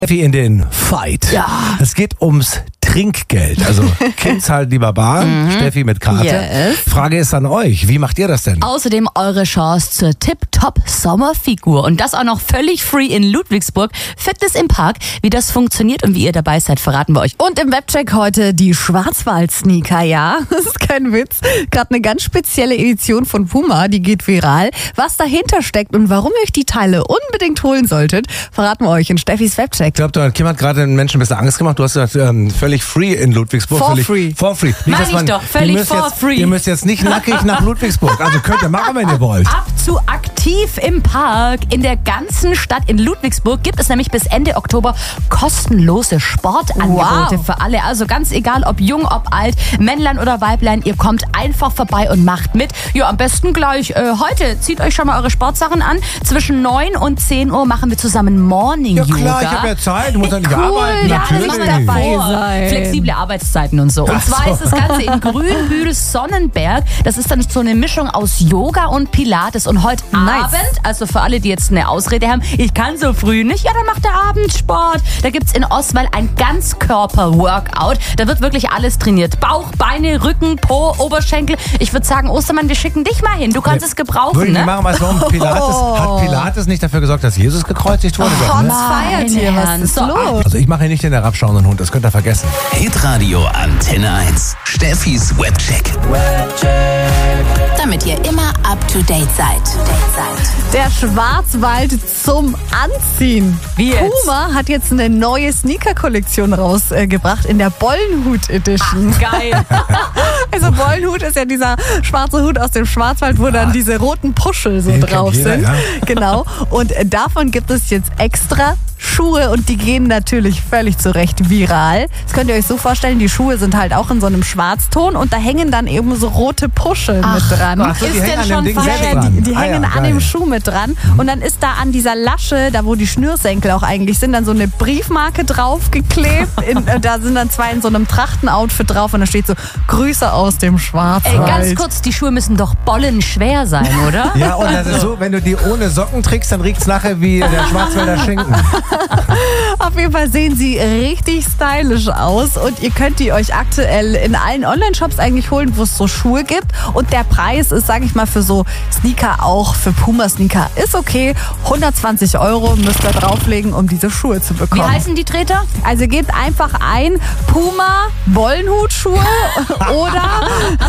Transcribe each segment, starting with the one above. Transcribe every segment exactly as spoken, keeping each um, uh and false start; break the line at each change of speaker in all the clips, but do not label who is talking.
Steffi in den Fight.
Ja.
Es geht ums Trinkgeld. Also Kim zahlt lieber bar, mhm. Steffi mit Karte.
Yes.
Frage ist an euch, wie macht ihr das denn?
Außerdem eure Chance zur Tip-Top-Sommerfigur. Und das auch noch völlig free in Ludwigsburg. Fitness im Park. Wie das funktioniert und wie ihr dabei seid, verraten wir euch.
Und im Webcheck heute die Schwarzwald-Sneaker, ja. Das ist kein Witz. Gerade eine ganz spezielle Edition von Puma, die geht viral. Was dahinter steckt und warum ihr euch die Teile unbedingt holen solltet, verraten wir euch in Steffis Webcheck.
Ich glaube, Kim hat gerade den Menschen ein bisschen Angst gemacht. Du hast gesagt, ähm, völlig free in Ludwigsburg.
For
völlig,
free.
For free. Nicht,
Meine ich doch, völlig for
jetzt,
free.
Ihr müsst jetzt nicht nackig nach Ludwigsburg. Also könnt ihr machen, wenn ihr wollt.
Ab zu aktiv im Park. In der ganzen Stadt in Ludwigsburg gibt es nämlich bis Ende Oktober kostenlose Sportangebote
Wow.
für alle. Also ganz egal, ob jung, ob alt, Männlein oder Weiblein, ihr kommt einfach vorbei und macht mit. Ja, am besten gleich äh, heute. Zieht euch schon mal eure Sportsachen an. Zwischen neun und zehn Uhr machen wir zusammen Morning
Ja
Yoga.
klar, ich habe ja Zeit. Du musst ja nicht arbeiten.
Ja, das
Natürlich.
machen wir dabei
Dabei sein.
Flexible Arbeitszeiten und so. Und
Ach
zwar
so.
ist das Ganze in Grünbühl Sonnenberg. Das ist dann so eine Mischung aus Yoga und Pilates. Und heute
Nice.
Abend, also für alle, die jetzt eine Ausrede haben, ich kann so früh nicht, ja, dann macht der Abendsport. Da gibt's in Oswald ein Ganzkörper-Workout. Da wird wirklich alles trainiert. Bauch, Beine, Rücken, Po, Oberschenkel. Ich würde sagen, Ostermann, wir schicken dich mal hin. Du kannst es gebrauchen,
Würde ich nicht
ne?
machen, weißt du, warum Pilates, hat Pilates nicht dafür gesorgt, dass Jesus gekreuzigt wurde? Doch,
Gott
ne?
feiert hier, was ist
So,
los?
Also ich mache hier nicht den herabschauenden Hund, das könnt ihr vergessen.
Hitradio Antenne eins. Steffis Webcheck.
Damit ihr immer up to date seid.
Der Schwarzwald zum Anziehen.
Wie jetzt?
Puma hat jetzt eine neue Sneaker-Kollektion rausgebracht in der Bollenhut Edition.
Geil.
Also Bollenhut ist ja dieser schwarze Hut aus dem Schwarzwald, wo dann diese roten Puschel so
Den kennt
drauf
jeder,
sind.
ja.
Genau. Und davon gibt es jetzt extra Schuhe und die gehen natürlich völlig zurecht viral. Das könnt ihr euch so vorstellen, die Schuhe sind halt auch in so einem Schwarzton und da hängen dann eben so rote Puschel mit dran.
Ach so, die
Ist
hängen
denn
an dem
schon
Ding
fein?
selbst
Ja,
dran.
die, die
Ah
hängen
ja,
an
geil.
dem Schuh mit dran und dann ist da an dieser Lasche, da wo die Schnürsenkel auch eigentlich sind, dann so eine Briefmarke draufgeklebt. In, äh, da sind dann zwei in so einem Trachtenoutfit drauf und da steht so Grüße aus dem
Ey,
Schwarzwald.
ganz kurz, die Schuhe müssen doch bollenschwer sein, oder?
Ja, und das ist so, wenn du die ohne Socken trägst, dann riecht's nachher wie der Schwarzwälder Schinken.
Auf jeden Fall sehen sie richtig stylisch aus und ihr könnt die euch aktuell in allen Online-Shops eigentlich holen, wo es so Schuhe gibt. Und der Preis ist, sage ich mal, für so Sneaker auch, für Puma-Sneaker ist okay. hundertzwanzig Euro müsst ihr drauflegen, um diese Schuhe zu
Wie
bekommen.
heißen die Treter?
Also gebt einfach ein Puma Wollenhutschuhe oder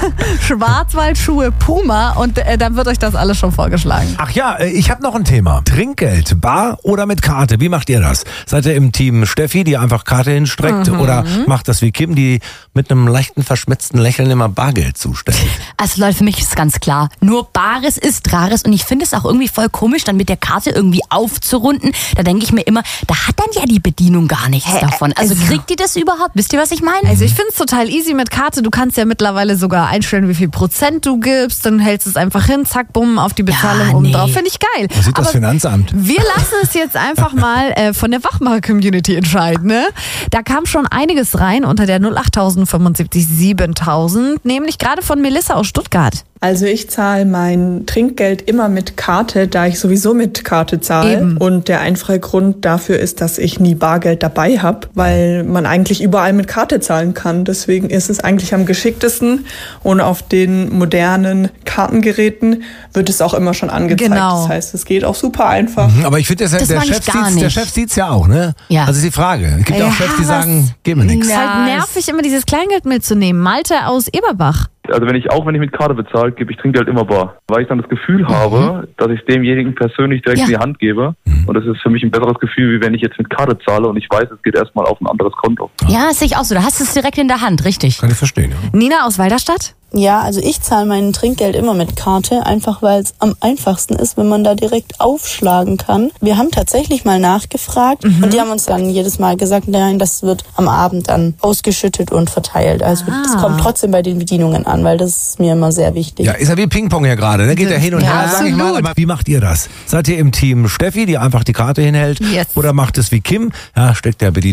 Schwarzwaldschuhe Puma und äh, dann wird euch das alles schon vorgeschlagen.
Ach ja, äh, ich habe noch ein Thema. Trinkgeld, bar oder mit Karte? Wie macht ihr das? Seid ihr im Team Steffi, die einfach Karte hinstreckt
Mhm.
oder macht das wie Kim, die mit einem leichten verschmitzten Lächeln immer Bargeld zustellt?
Also Leute, für mich ist ganz klar, nur Bares ist Rares und ich finde es auch irgendwie voll komisch, dann mit der Karte irgendwie aufzurunden. Da denke ich mir immer, da hat dann ja die Bedienung gar nichts
Hä,
davon. Also
also-
kriegt die das überhaupt? Wisst ihr, was ich meine?
Also ich finde es total easy mit Karte. Du kannst ja mittlerweile sogar einstellen, wie viel Prozent du gibst. Dann hältst es einfach hin, zack, bumm, auf die Bezahlung
Ja,
oben
nee.
drauf. Finde ich geil.
Was sieht das
Aber
Finanzamt?
wir lassen es jetzt einfach mal äh, von der Wachmacher-Community entscheiden. Ne? Da kam schon einiges rein unter der null acht fünfundsiebzig siebentausend, nämlich gerade von Melissa aus Stuttgart.
Also ich zahle mein Trinkgeld immer mit Karte, da ich sowieso mit Karte zahle.
Eben.
Und der einfache Grund dafür ist, dass ich nie Bargeld dabei habe, weil man eigentlich überall mit Karte zahlen kann. Deswegen ist es eigentlich am geschicktesten. Und auf den modernen Kartengeräten wird es auch immer schon angezeigt.
Genau.
Das heißt, es geht auch super einfach.
Hm, Aber ich finde,
Das
der
mag ich
Chef
gar
sieht's, der
nicht.
Chef sieht's ja auch, ne?
Ja.
Also ist die Frage. Es gibt ja auch
Ja,
Chefs, die
was-
sagen, gib mir nichts.
Ist
Ja,
halt nervig, immer dieses Kleingeld mitzunehmen. Malte aus Eberbach.
Also wenn ich auch wenn ich mit Karte bezahle, gebe ich Trinkgeld immer bar. Weil ich dann das Gefühl habe, dass ich demjenigen persönlich direkt
Ja.
in die Hand gebe. Und das ist für mich ein besseres Gefühl, wie wenn ich jetzt mit Karte zahle und ich weiß, es geht erstmal auf ein anderes Konto.
Ja, das sehe ich auch so. Da hast du es direkt in der Hand, richtig.
Kann ich verstehen, ja.
Nina aus Walderstadt?
Ja, also ich zahle mein Trinkgeld immer mit Karte, einfach weil es am einfachsten ist, wenn man da direkt aufschlagen kann. Wir haben tatsächlich mal nachgefragt und die haben uns dann jedes Mal gesagt, nein, das wird am Abend dann ausgeschüttet und verteilt. Also das kommt trotzdem bei den Bedienungen an, weil das ist mir immer sehr wichtig.
Ja, ist ja wie Ping-Pong hier gerade, ne? Geht ja hin und
Ja,
her, sag ich mal.
absolut.
Aber wie macht ihr das? Seid ihr im Team Steffi, die einfach die Karte hinhält?
Yes.
Oder macht es wie Kim? Ja, steckt der Bedienung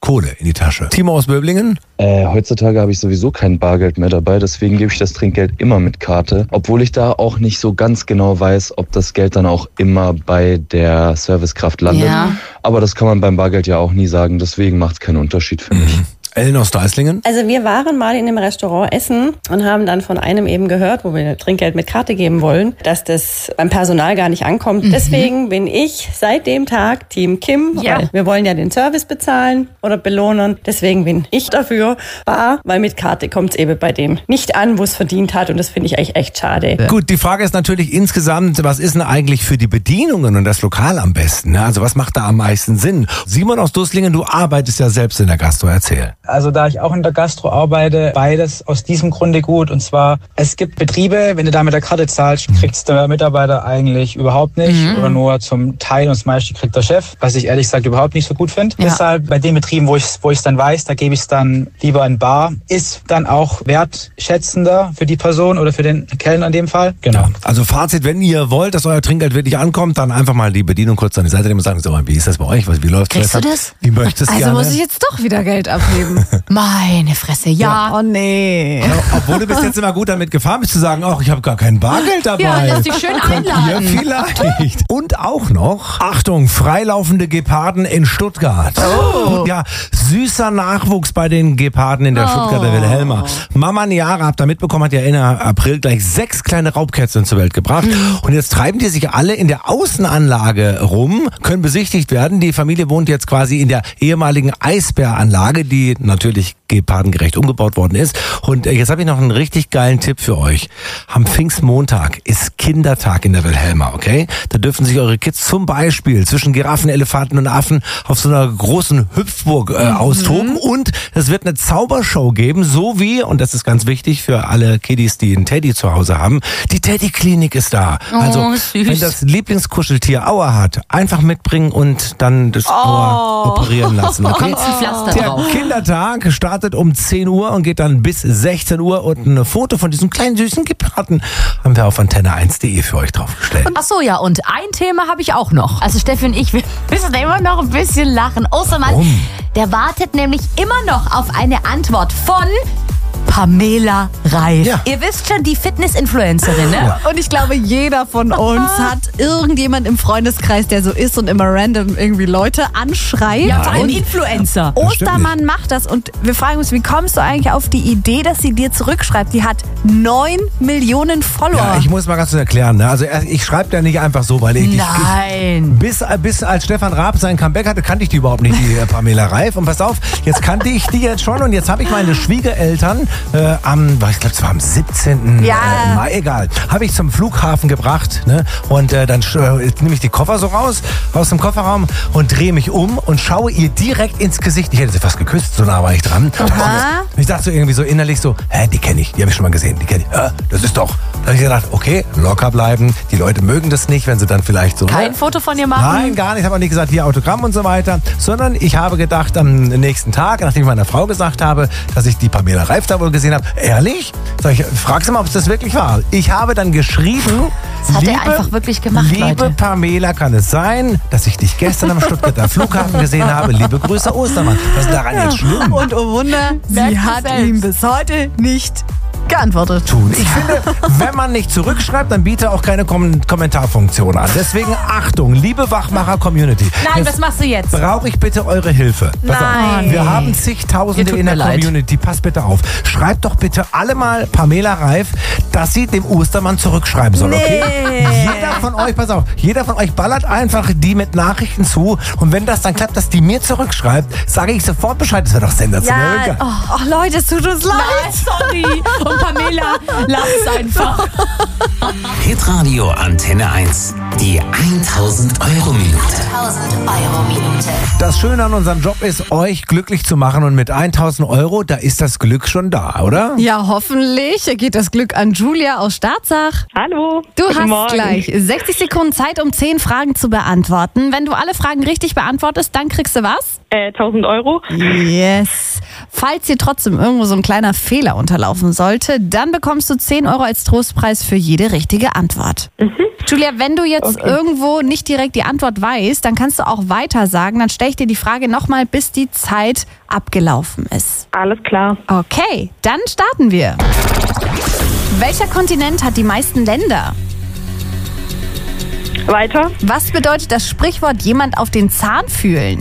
Kohle in die Tasche. Timo aus Böblingen?
Äh, heutzutage habe ich sowieso kein Bargeld mehr dabei, deswegen gebe ich das Trinkgeld immer mit Karte. Obwohl ich da auch nicht so ganz genau weiß, ob das Geld dann auch immer bei der Servicekraft landet.
Ja.
Aber das kann man beim Bargeld ja auch nie sagen, deswegen macht es keinen Unterschied für mich.
Ellen aus Deislingen?
Also wir waren mal in einem Restaurant essen und haben dann von einem eben gehört, wo wir Trinkgeld mit Karte geben wollen, dass das beim Personal gar nicht ankommt. Mhm. Deswegen bin ich seit dem Tag Team Kim,
ja.
weil wir wollen ja den Service bezahlen oder belohnen. Deswegen bin ich dafür bar, weil mit Karte kommt es eben bei dem nicht an, wo es verdient hat und das finde ich echt, echt schade.
Ja. Gut, die Frage ist natürlich insgesamt, was ist denn eigentlich für die Bedienungen und das Lokal am besten? Ne? Also was macht da am meisten Sinn? Simon aus Dusslingen, du arbeitest ja selbst in der Gastro, erzähl.
Also da ich auch in der Gastro arbeite, beides aus diesem Grunde gut. Und zwar, es gibt Betriebe, wenn du da mit der Karte zahlst, kriegst der Mitarbeiter eigentlich überhaupt nicht mhm. oder nur zum Teil und das meiste kriegt der Chef, was ich ehrlich gesagt überhaupt nicht so gut finde. Ja. Deshalb bei den Betrieben, wo ich wo ich es dann weiß, da gebe ich es dann lieber in Bar. Ist dann auch wertschätzender für die Person oder für den Kellner in dem Fall. Genau.
Ja, also Fazit, wenn ihr wollt, dass euer Trinkgeld wirklich ankommt, dann einfach mal die Bedienung kurz an die Seite nehmen und sagen, so, wie ist das bei euch? Wie läuft
das? Kriegst du das?
Wie möchtest du
Also
gerne?
muss ich jetzt doch wieder Geld abheben.
Meine Fresse, ja.
Oh nee.
Ja, obwohl du bis jetzt immer gut damit gefahren bist zu sagen, ach, ich habe gar kein Bargeld dabei.
Ja, lass dich schön einladen.
Ihr vielleicht. Und auch noch, Achtung, freilaufende Geparden in Stuttgart. Oh. Ja, süßer Nachwuchs bei den Geparden in der oh. Stuttgarter Wilhelma. Mama Niara, habt ihr mitbekommen, hat ja Ende April gleich sechs kleine Raubkätzchen zur Welt gebracht. Mhm. Und jetzt treiben die sich alle in der Außenanlage rum, können besichtigt werden. Die Familie wohnt jetzt quasi in der ehemaligen Eisbäranlage, die natürlich gepardengerecht umgebaut worden ist. Und jetzt habe ich noch einen richtig geilen Tipp für euch. Am Pfingstmontag ist Kindertag in der Wilhelma, okay? Da dürfen sich eure Kids zum Beispiel zwischen Giraffen, Elefanten und Affen auf so einer großen Hüpfburg äh, mhm. austoben. Und es wird eine Zaubershow geben, so wie, und das ist ganz wichtig für alle Kiddies, die einen Teddy zu Hause haben, die Teddy-Klinik ist da.
Oh,
also,
süß.
wenn das Lieblingskuscheltier Aua hat, einfach mitbringen und dann das Ohr
oh.
operieren lassen, okay?
Kommt ein Pflaster
Der
drauf.
Kindertag startet um zehn Uhr und geht dann bis sechzehn Uhr und ein Foto von diesem kleinen süßen Geparden haben wir auf antenne eins punkt de für euch draufgestellt.
Ach so, ja, und ein Thema habe ich auch noch. Also Steffi und ich, wir müssen immer noch ein bisschen lachen. Ostermann,
Warum?
Der wartet nämlich immer noch auf eine Antwort von Pamela Reif.
Ja.
Ihr wisst schon, die Fitness-Influencerin, ne?
Ja.
Und ich glaube, jeder von uns hat irgendjemand im Freundeskreis, der so ist und immer random irgendwie Leute anschreibt.
Ja, vor allem
Und
Influencer.
Ostermann macht das und wir fragen uns, wie kommst du eigentlich auf die Idee, dass sie dir zurückschreibt? Die hat neun Millionen Follower.
Ja, ich muss mal ganz kurz erklären. Ne? Also ich schreibe da nicht einfach so, weil ich...
Nein.
Ich, bis, bis als Stefan Raab sein Comeback hatte, kannte ich die überhaupt nicht, die Pamela Reif. Und pass auf, jetzt kannte ich die jetzt schon und jetzt habe ich meine Schwiegereltern äh, am, ich glaube, es war am siebzehnten
Ja.
Äh, Mai, egal, habe ich zum Flughafen gebracht. Ne? Und äh, dann äh, nehme ich die Koffer so raus, aus dem Kofferraum und drehe mich um und schaue ihr direkt ins Gesicht. Ich hätte sie fast geküsst, so nah war ich dran.
Aha.
Und ich dachte so irgendwie so innerlich so, hä, die kenne ich, die habe ich schon mal gesehen, die kenne ich. Ja, das ist doch. Da habe ich gedacht, okay, locker bleiben. Die Leute mögen das nicht, wenn sie dann vielleicht so...
Kein
ne?
Foto von ihr machen?
Nein, gar nicht. Ich habe auch nicht gesagt, hier Autogramm und so weiter. Sondern ich habe gedacht, am nächsten Tag, nachdem ich meiner Frau gesagt habe, dass ich die Pamela Reif da wohl gesehen habe, ehrlich? Sag ich, frag sie mal, ob es das wirklich war. Ich habe dann geschrieben...
Das hat
liebe,
er einfach wirklich gemacht,
liebe
Leute.
Pamela, kann es sein, dass ich dich gestern am Stuttgarter Flughafen gesehen habe? Liebe Grüße, Ostermann. Was ist daran jetzt schlimm?
Und oh Wunder, sie
Merkt
hat
es selbst.
ihm bis heute nicht geantwortet.
Tun. Ich finde, wenn man nicht zurückschreibt, dann biete auch keine Kom- Kommentarfunktion an. Deswegen Achtung, liebe Wachmacher-Community.
Nein, was machst du jetzt?
Brauche ich bitte eure Hilfe. Pass
Nein.
auf. Wir haben zigtausende
Ihr tut
in der
mir leid.
Community. Passt bitte auf. Schreibt doch bitte alle mal Pamela Reif, dass sie dem Ostermann zurückschreiben soll, okay? Jeder von euch, pass auf, jeder von euch ballert einfach die mit Nachrichten zu und wenn das dann klappt, dass die mir zurückschreibt, sage ich sofort Bescheid. Das wäre doch sensationell.
Ja, oh, oh Leute, es tut uns leid.
Nein, sorry. Und Pamela, lass einfach.
Hitradio Antenne eins. Die tausend Euro Minute.
tausend Euro Minute.
Das Schöne an unserem Job ist, euch glücklich zu machen und mit tausend Euro, da ist das Glück schon da, oder?
Ja, hoffentlich geht das Glück an Julia aus Staatsach.
Hallo.
Du
Guten
hast
Morgen.
gleich sechzig Sekunden Zeit, um zehn Fragen zu beantworten. Wenn du alle Fragen richtig beantwortest, dann kriegst du was?
Äh, tausend Euro.
Yes. Falls dir trotzdem irgendwo so ein kleiner Fehler unterlaufen sollte, dann bekommst du zehn Euro als Trostpreis für jede richtige Antwort. Mhm. Julia, wenn du jetzt okay. irgendwo nicht direkt die Antwort weißt, dann kannst du auch weiter sagen. Dann stelle ich dir die Frage nochmal, bis die Zeit abgelaufen ist.
Alles klar.
Okay, dann starten wir. Welcher Kontinent hat die meisten Länder?
Weiter.
Was bedeutet das Sprichwort jemand auf den Zahn fühlen?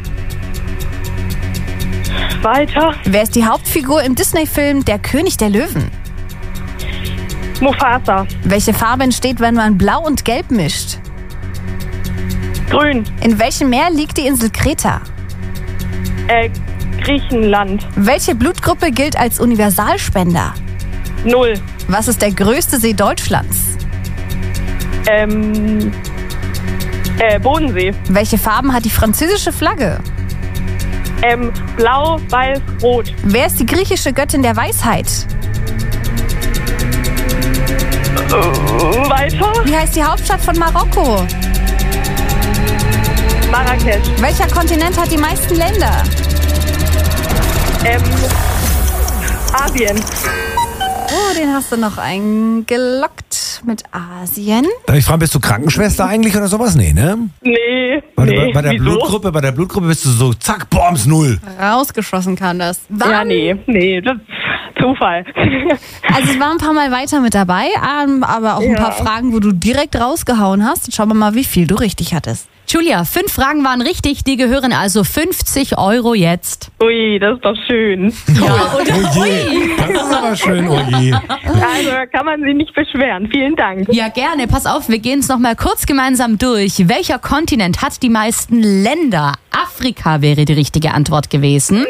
Weiter.
Wer ist die Hauptfigur im Disney-Film Der König der Löwen?
Mufasa.
Welche Farbe entsteht, wenn man Blau und Gelb mischt?
Grün.
In welchem Meer liegt die Insel Kreta?
Äh, Griechenland.
Welche Blutgruppe gilt als Universalspender?
Null.
Was ist der größte See Deutschlands?
Ähm, äh, Bodensee.
Welche Farben hat die französische Flagge?
Ähm, blau, weiß, rot.
Wer ist die griechische Göttin der Weisheit?
Uh, weiter.
Wie heißt die Hauptstadt von Marokko?
Marrakesch.
Welcher Kontinent hat die meisten Länder?
Ähm, Asien.
Oh, den hast du noch eingeloggt mit Asien.
Darf ich fragen, bist du Krankenschwester eigentlich oder sowas? Nee, ne?
Nee.
Bei,
nee.
bei, bei der
Wieso?
Blutgruppe, bei der Blutgruppe bist du so, zack, Bombs, null.
Rausgeschossen kam das.
Wann? Ja, nee, nee, das ist Zufall.
Also es waren ein paar Mal weiter mit dabei, aber auch ein
Ja.
paar Fragen, wo du direkt rausgehauen hast. Jetzt schauen wir mal, wie viel du richtig hattest.
Julia, fünf Fragen waren richtig, die gehören also fünfzig Euro jetzt.
Ui, das ist doch schön.
Ja, und
Oh je, das ist aber schön, oh je.
Also da kann man sich nicht beschweren. Vielen Dank.
Ja, gerne. Pass auf, wir gehen es nochmal kurz gemeinsam durch. Welcher Kontinent hat die meisten Länder? Afrika wäre die richtige Antwort gewesen.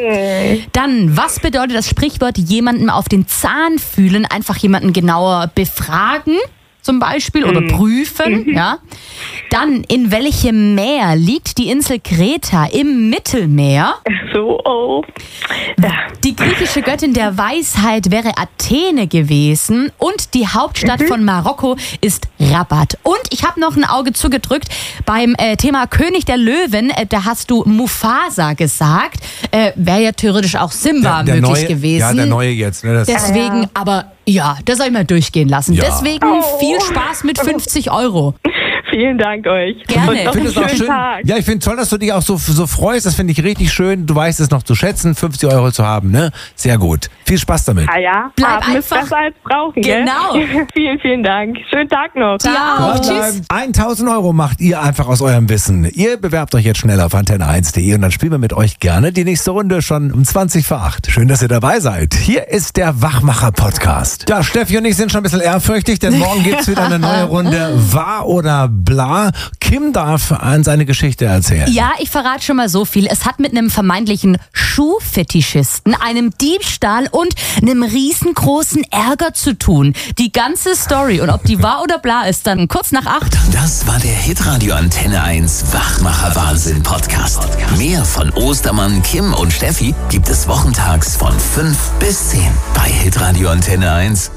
Dann, was bedeutet das Sprichwort jemandem auf den Zahn fühlen? Einfach jemanden genauer befragen zum Beispiel oder prüfen. Ja. Dann, in welchem Meer liegt die Insel Kreta? Im Mittelmeer.
So, oh. Ja.
Die griechische Göttin der Weisheit wäre Athene gewesen und die Hauptstadt von Marokko ist Rabat. Und ich habe noch ein Auge zugedrückt beim äh, Thema König der Löwen. Äh, da hast du Mufasa gesagt. Äh, wäre ja theoretisch auch Simba
Der- der
möglich
neue-
gewesen.
ja, der neue jetzt, ne, das-
Deswegen, aber ja, das soll ich mal durchgehen lassen.
Ja.
Deswegen viel Spaß mit fünfzig Euro.
Vielen Dank euch.
Gerne.
Und noch
Ich finde
einen
es auch
schönen
schön.
Tag.
Ja, ich finde toll, dass du dich auch so, so freust. Das finde ich richtig schön. Du weißt es noch zu schätzen, fünfzig Euro zu haben, ne? Sehr gut. Viel Spaß damit.
Ah ja,
Bleib
haben ist
einfach-
besser als brauchen,
Genau.
Gell? vielen, vielen Dank. Schönen Tag noch.
Ja, auch. Tschüss.
Dranbleiben. tausend Euro macht ihr einfach aus eurem Wissen. Ihr bewerbt euch jetzt schnell auf antenne eins punkt de und dann spielen wir mit euch gerne die nächste Runde schon um zwanzig vor acht. Schön, dass ihr dabei seid. Hier ist der Wachmacher-Podcast. Ja, Steffi und ich sind schon ein bisschen ehrfürchtig, denn morgen gibt's wieder eine neue Runde Wahr oder Bla. Kim darf an seine Geschichte erzählen.
Ja, ich verrate schon mal so viel. Es hat mit einem vermeintlichen Schuhfetischisten, einem Diebstahl und einem riesengroßen Ärger zu tun. Die ganze Story und ob die wahr oder bla ist, dann kurz nach acht.
Das war der Hitradio Antenne eins Wachmacher Wahnsinn Podcast. Mehr von Ostermann, Kim und Steffi gibt es wochentags von fünf bis zehn bei Hitradio Antenne eins.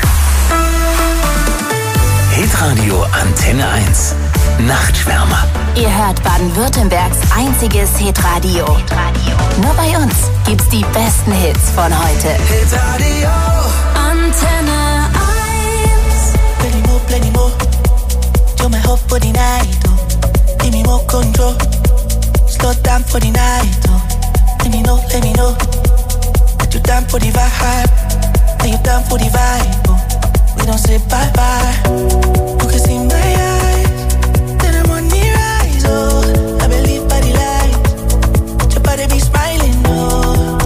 Hitradio Antenne eins. Nachtschwärmer.
Ihr hört Baden-Württembergs einziges Hitradio. Nur bei uns gibt's die besten Hits von heute.
Hitradio.
Antenne eins.
Plenty more, plenty more. You're my hope for the night, oh. Give me more control. Slow down for the night, oh. Let me know, let me know. That you down for the vibe. That you down for the vibe, oh. We don't say bye-bye. You can see my eyes. Then I'm on the rise, oh. I believe by the light. Your body be smiling, oh.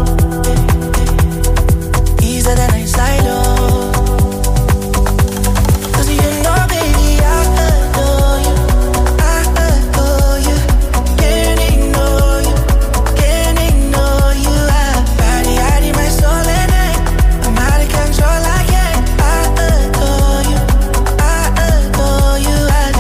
Easier than I silo. Control, I can't. I adore you. I adore you. I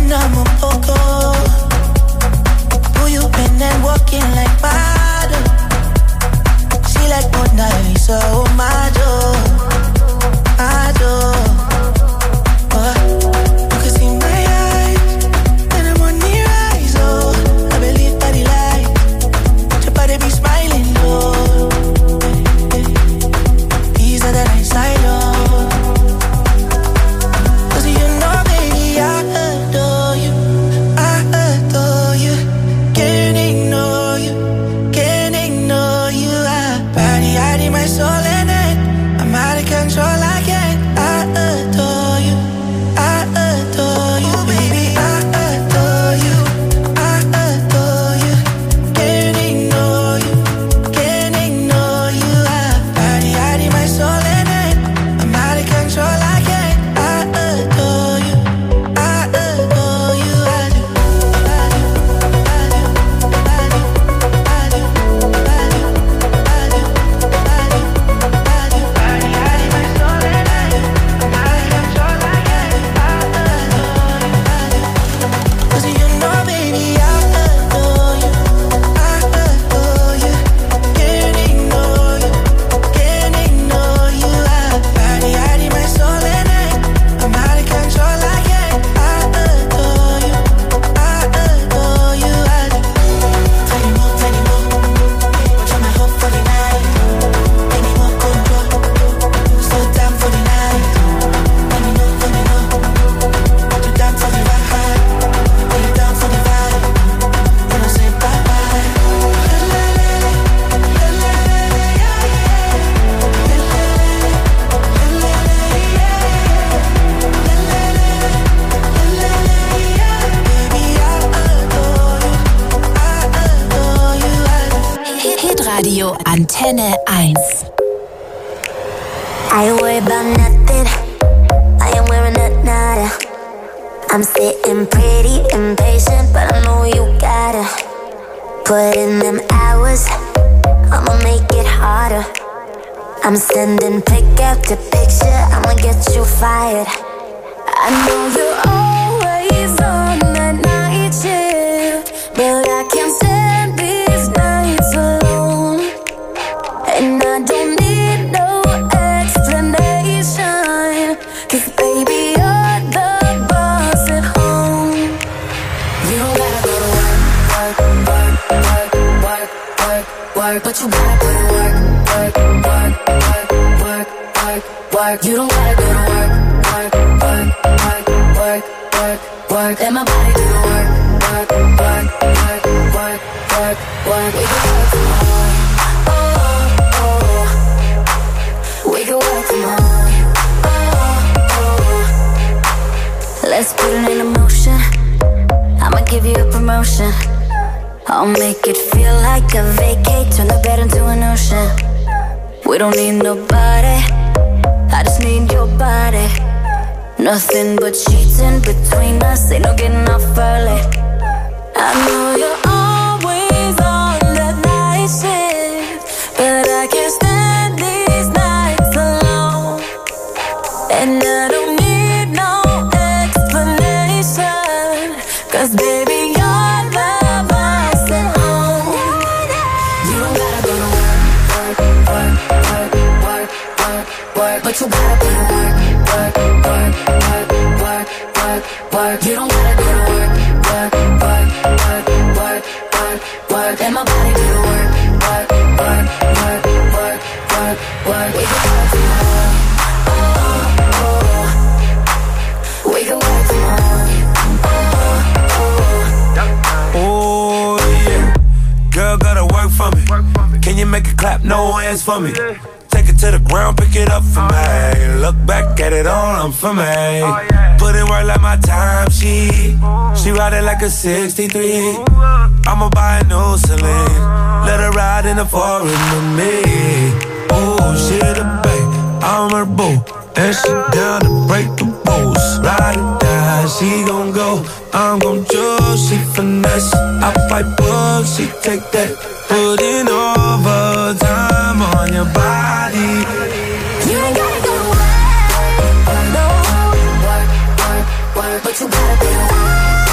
I'm a poco. Who you been and walking like Bado? She like Mona Lisa, oh my door, my door. Oh, you can see my eyes, and I'm on the rise, oh. I believe that he lies, your body be smiling, oh. These are the nights I love. Cause you know, baby, I adore you, I adore you. Can't ignore you, can't ignore you. I body, I need my soul in it. I'm out of control, I can't. I adore you, I adore you, baby. I adore you, I adore you. Can't ignore you, can't ignore you. I body, I need my soul in it. I'm out of control, I can't. I adore you, I adore you. I do, I do, I do, I do, I do, I do, I do, I do, I do. Body, I need my soul in it. I'm out of control, I can't. I adore you, I do. Cause you know, baby, I adore you, I adore you. Can't ignore you, can't ignore you. I body, I need my soul in it. I'm out of control, I can't. I adore you, I adore you, I do. Tiny more, tiny more. Try my hope for the night. Any more control. Slow down for the night. Let me know, let me know. You down for the ride. Are you down for the vibe? You don't say bye bye.
Hitradio Antenne eins. I ain't worried about nothing. I am wearing a nada. I'm sitting pretty impatient, but I know you gotta put in them hours. I'ma make it harder. I'm sending pick after picture. I'ma get you fired. I know you're always on that night shift, but I can't stand these nights alone. And I don't need no explanation, cause baby, you're the boss at home. You don't gotta go to work, work, work, work, work, work, work, but you gotta put in work, work, work, work, work, work, work. You don't gotta go to work, work, work, work, work, work, work. Let my body do the work, work, work, work, work, work, work. We can work from home, oh, oh. We can work from home, oh, oh. Let's put it in motion. I'ma give you a promotion. I'll make it feel like a vacate. Turn the bed into an ocean. We don't need nobody, I just need your body. Nothing but sheets in between us. Ain't no getting off early. I know you're always on that night shift, but I can't stand these nights alone. And I don't need no explanation, cause baby, you're the boss at home. You don't gotta go to work, work, work, work, work, work, but you gotta put in work, work, work, work, work, work, work. You don't gotta go to work, work, work, work, work, work, work. Let my body do the work, work, work, work, work, work, work. We can work from home, oh, oh. We can work from home, oh, oh.
Oh yeah, girl gotta work for me. Can you make it clap? No hands for me. Take it to the ground, pick it up for me. Look back at it all, I'm for me. Put in work like my time sheet. She ride it like a sixty-three. I'ma buy a new Celine. Let her ride in the foreign with me. Oh, she the babe, I'm her boo. And she down to break the rules. Ride or die, she gon' go. I'm gon' choose, she finesse. I fight bugs, she take that. Putting overtime on your body.
You don't gotta go to work, no. Work, work, work, but you gotta go to work.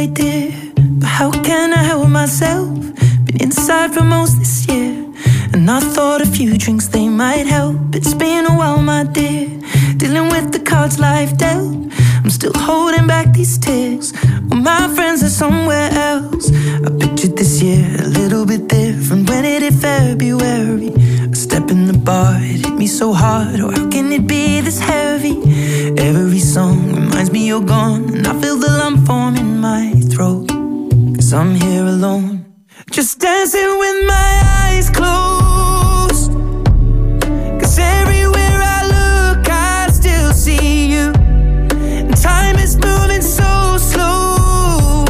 idea, but how can I help myself? Been inside for most this year, and I thought a few drinks, they might help. It's been a while, my dear, dealing with the cards life dealt. I'm still holding back these tears, well, my friends are somewhere else. I pictured this year a little bit different. When it hit February, a step in the bar, it hit me so hard. Or how can it be this heavy? Every song reminds me you're gone, and I feel the lump form in my throat, 'cause I'm here alone, just dancing with my eyes closed. 'Cause everywhere I look, I still see you. And time is moving so slow,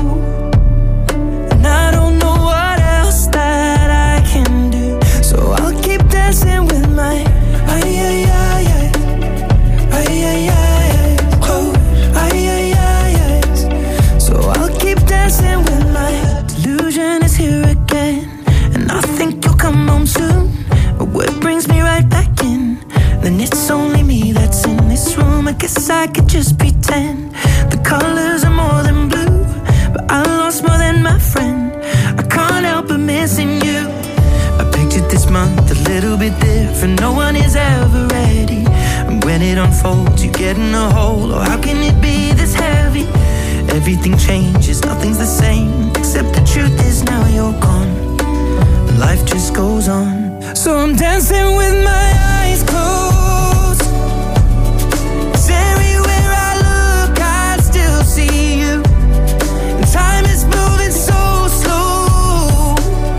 and I don't know what else that I can do. So I'll keep dancing with my ay ay ay ay ay ay ay close ay ay ay ay. So I'll keep dancing with my delusion is here again, and I think you'll come home soon. But what brings me right back in? Then it's only me that's in this room. I guess I could just pretend the colors are more than blue, but I lost more than my friend. I can't help but missing you. I pictured this month a little bit different. No one is ever ready, and when it unfolds, you get in a hole. Or how can it be this heavy? Everything changes, nothing's the same, except the truth is now you're gone, and life just goes on. So I'm dancing with my eyes closed, 'cause everywhere I look, I still see you. And time is moving so slow,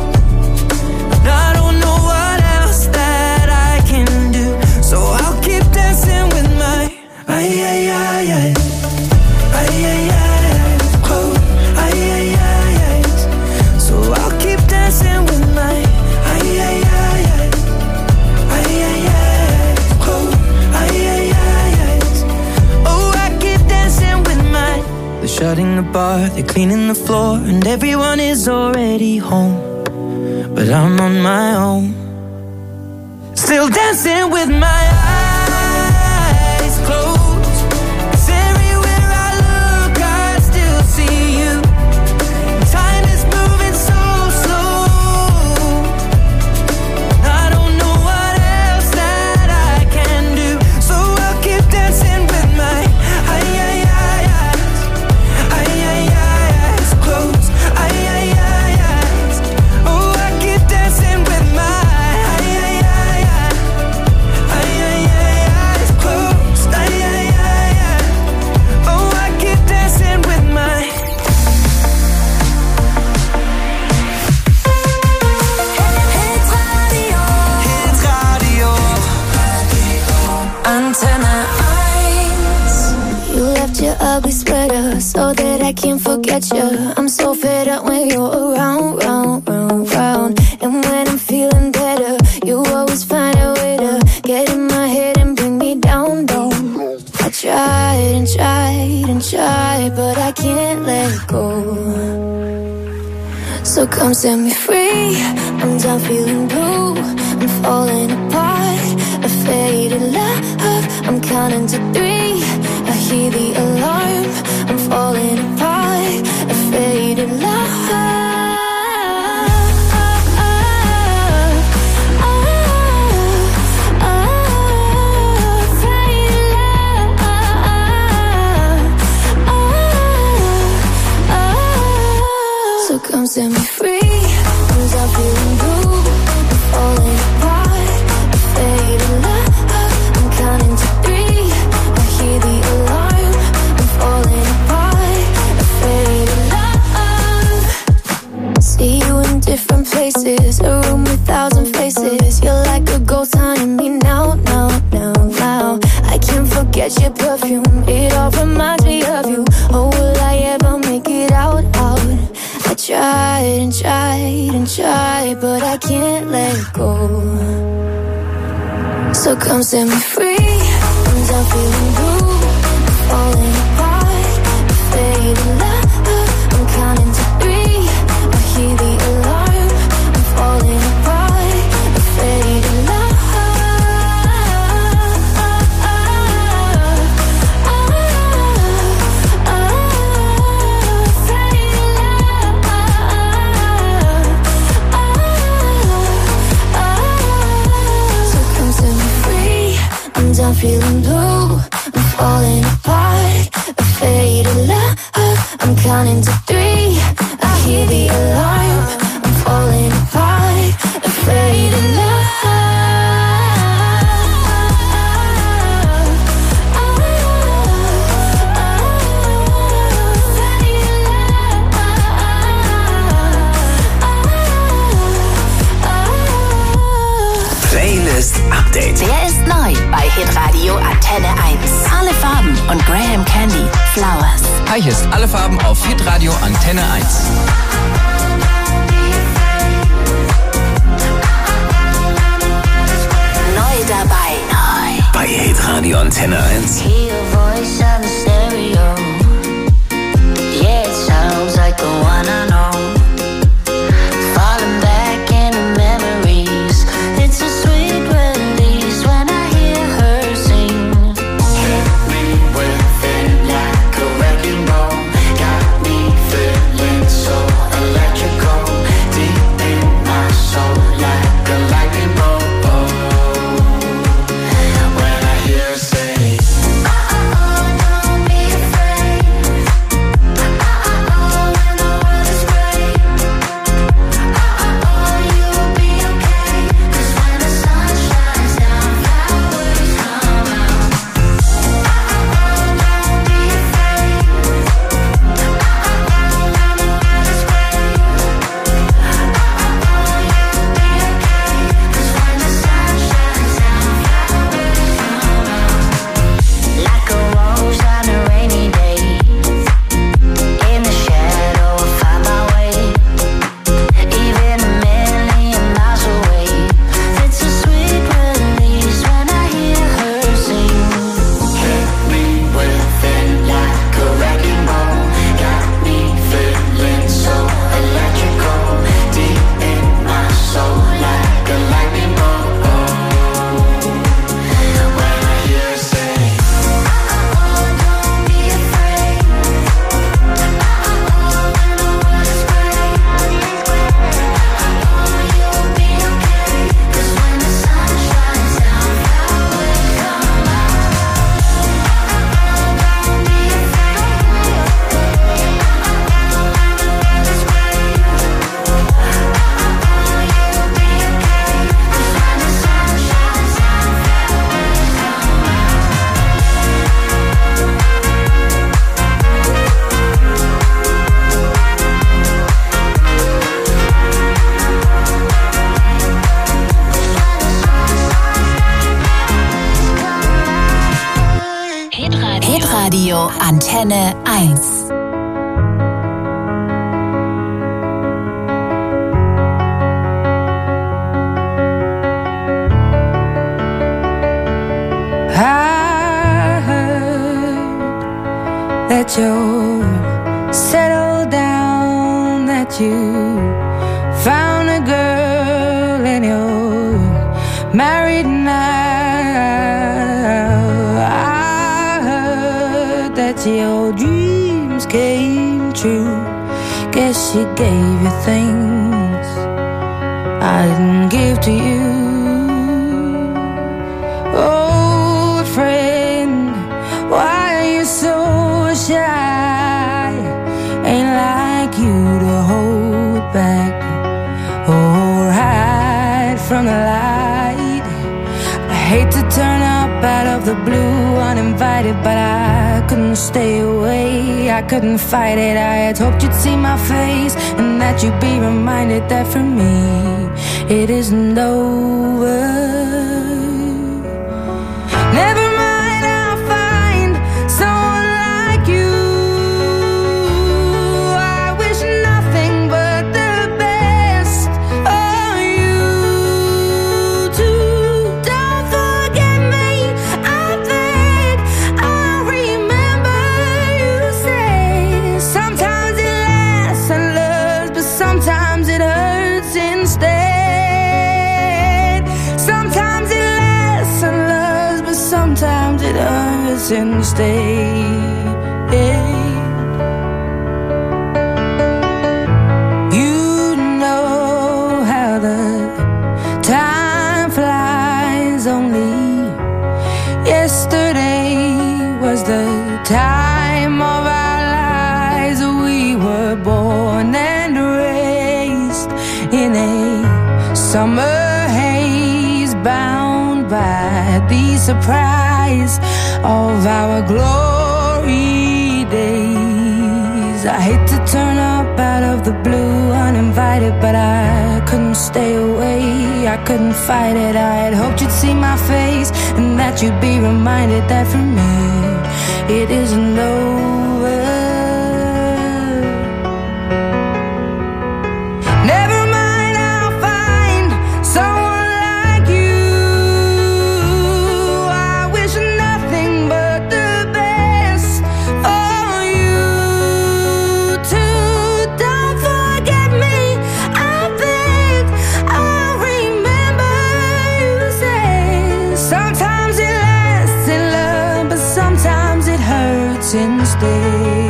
and I don't know what else that I can do. So I'll keep dancing with my ay ay ay ay ay ay ay close ay ay ay ay. So I'll keep dancing with my ay ay ay ay ay ay ay close ay ay ay ay. Oh, I keep dancing with my. They're shutting the bar, they're cleaning the floor, and everyone is already home, but I'm on my own, still dancing with my eyes closed. 'Cause everywhere I look, I still see you. Time is moving so slow, I don't know what else that I can do. So I'll keep dancing with my ay ay ay eyes ay ay ay eyes closed ay ay ay eyes. Oh, I keep dancing with my ay ay ay ay ay ay ay eyes closed ay ay ay ay. Oh, I keep dancing with my. Hit Radio, Hit Radio, Antenne eins.
You left your ugly sweater so that I can't forget you. I'm so fed up when you're around, round, round, round. And when I'm feeling better, you always find a way to get in my head and bring me down, down. I tried and tried and tried, but I can't let go. So come set me free. I'm done feeling blue. I'm falling apart. A faded love. I'm counting to three. I hear the alarm. I'm falling apart. A faded love. So come set me free. I'm done feeling blue. I'm falling apart. A faded love. I'm counting to three. I hear the alarm. I'm falling apart. A faded love. See you in different places. A room with thousand faces. You're like a ghost haunting me now, now, now, now. I can't forget your perfume. It all reminds me of you. Oh, will I ever make it out, out? I tried and tried and tried, but I can't let go. So come set me free. I'm done feeling blue. I'm falling apart. A faded love. I'm counting to three. I hear the alarm. I'm falling apart. A faded love. Faded I'm feeling blue, I'm falling apart, afraid of love. I'm counting to three, I hear the alarm. I'm falling apart, afraid of love.
Playlist Update.
Der ist neu bei Hitradio Antenne eins. Alle Farben und Graham Candy, Flowers.
Hi, hier ist Alle Farben auf Hitradio Antenne eins.
Neu dabei. Neu.
Bei Hitradio Antenne eins.
Hear your voice on the stereo. Yeah, it sounds like the one I know. Falling back into memories. It's a sweet release when I hear her sing. Hit me with it like a wrecking ball. Got me feeling so electrical. Deep in my soul like a lightning bolt. When I hear her say, uh-oh, don't be afraid. Uh-oh, when the world is great. Uh-oh, you'll be okay. 'Cause when the sun shines down, flowers come out. Uh-oh, don't be afraid. Uh-oh, when the world is great. Uh-oh, you'll be okay. 'Cause when the sun shines down, flowers come out. Like a rose on a rainy day. In the shadow, I find my way. Even a million miles away. It's a sweet release when I hear her sing. Hit me with it like a wrecking ball. Got me feeling so electrical. Deep in my soul like a lightning bolt. When I hear her say, uh-oh, don't be afraid. Uh-oh, when the world is great. Uh-oh, you'll be okay. 'Cause when the sun shines down, flowers come out. Uh-oh, don't be afraid. Uh-oh, when the world is great. Uh-oh, you'll be okay. 'Cause when the sun shines down, flowers come out.
Hitradio Antenne eins.
I heard that you're settled down, that you found a girl and you're married now. I heard that your dreams came true. Guess she gave you things I didn't give to you. Oh, friend, why are you so shy? Ain't like you to hold back or hide from the light. I hate to turn up out of the blue uninvited, but I couldn't stay away. I couldn't fight it. I had hoped you'd see my face and that you'd be reminded that for me it isn't over. Never mind, I'll find someone like you. I wish nothing but the best for you too. Don't forget me, I beg. I remember you say sometimes it lasts and loves, but sometimes it hurts instead. Sometimes it lasts and loves, but sometimes it hurts instead. You know how the time flies, only Yesterday was the time of our lives. We were born and raised in a summer haze, bound by the surprise of our glory days. I hate to turn up out of the blue uninvited, but I couldn't stay away, I couldn't fight it. I had hoped you'd see my face and that you'd be reminded that for me it isn't over. Never mind, I'll find someone like you. I wish nothing but the best for you too. Don't forget me, I beg. I remember you said sometimes it lasts in love, but sometimes it hurts instead.